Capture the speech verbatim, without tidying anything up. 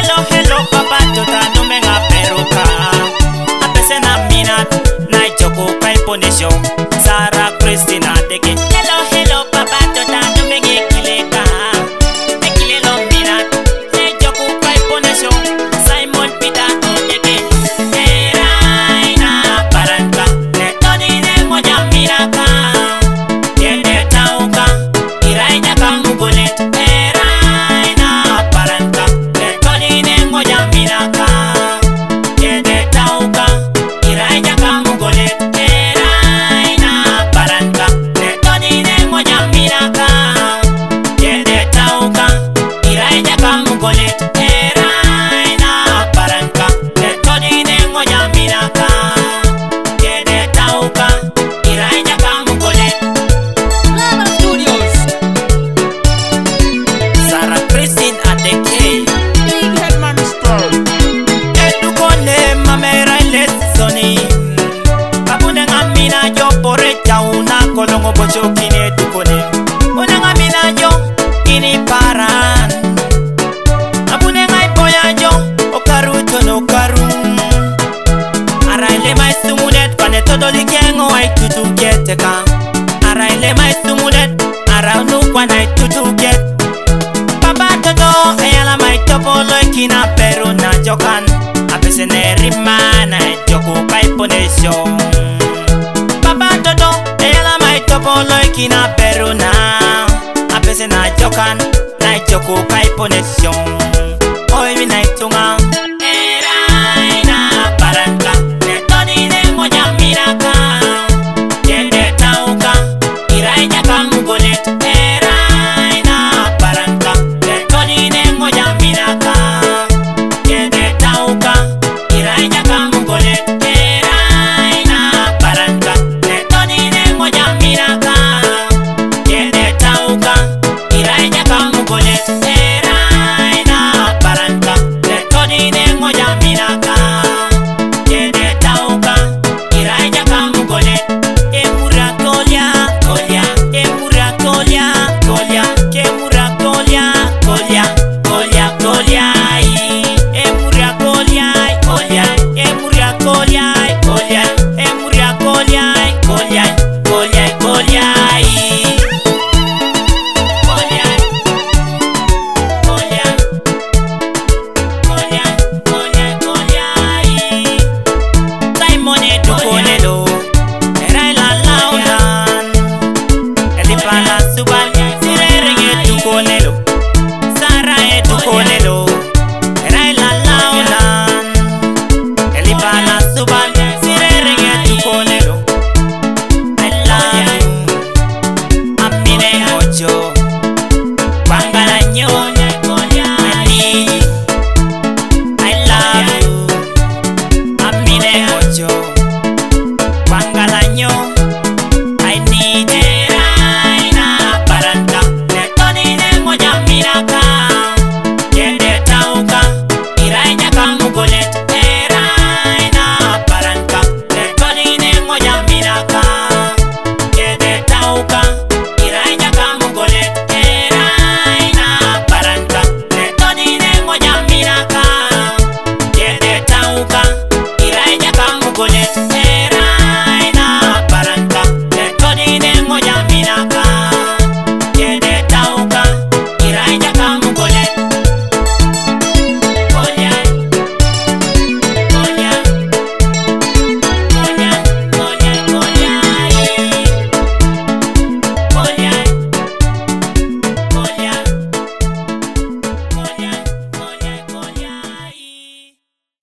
Hello, hello, papa, tota no me nga peruka. A pese na minat, na joko kai ponesho. Sarah Christina deke. Hello, hello, papa, tota no me nge kileka. Me kilelo minat, na joko kai ponesho. Simon Peter deke. Era ina paranka, ne todi ne moja miraka. Yende tauka, iraina kamugonet. Era ina paranka, ne todi ne moja miraka. Yende tauka, iraina kamugonet. Era ina paranka, ne todi ne moja miraka. Yende tauka, iraina kamugonet. Era ina paranka, ne todi ne moja miraka. Yende tauka, iraina kamugonet. Lava Studios, Sarah Christine Adeke. Big Headman Store. Edukone mamera lesoni. Abune ngamina jo pore chauna kolongo bocho kine edukone. Une ngamina jo ini paran. Abune ngai boya jo okaru tono karu. Araile mai sumunet kwane todo likengo ai tutu geteka. Araile mai sumunet aranu kwane tutu get. Papa toto eyala mai topo loikina peru na jokan. Apese ne rimana joko kai ponesho.